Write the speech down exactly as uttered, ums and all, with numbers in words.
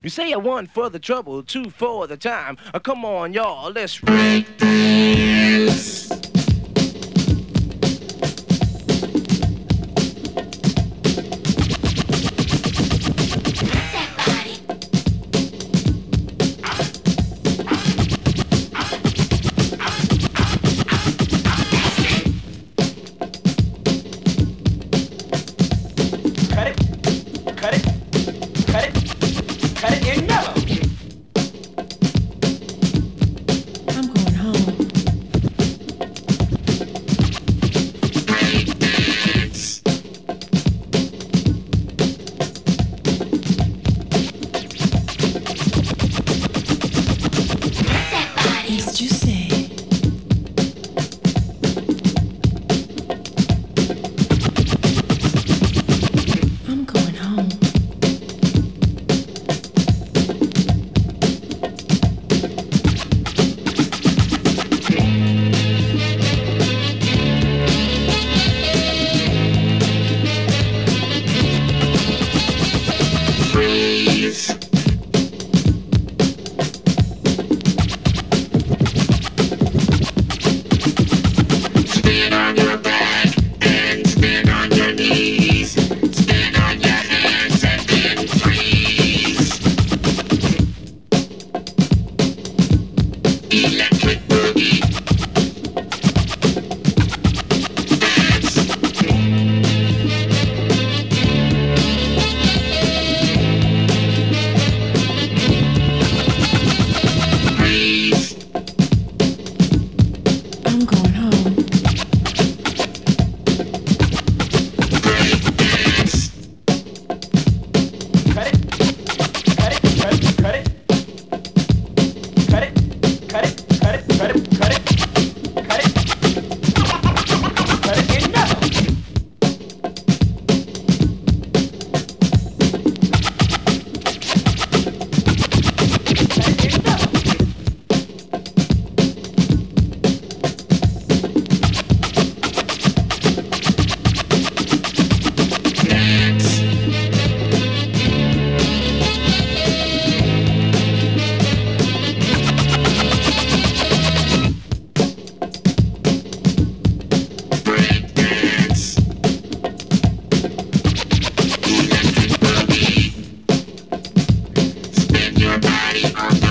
You say I one for the trouble, two for the time. Uh, come on, y'all, let's break dance. Cut it, cut it, cut it, cut it in yellow. I'm going home. Yes, you say. I'm going home. Spin on your back and spin on your knees. Spin on your hands and then freeze. Electric boogie. Dance. Freeze. I'm going home. Break dance. Cut it, cut it, cut it, cut it. Cut it, cut it, cut it, cut it, cut it. Cut it. Cut it in yellow. Cut it in yellow. Dance. Break dance. Electric boogie. Spin your body on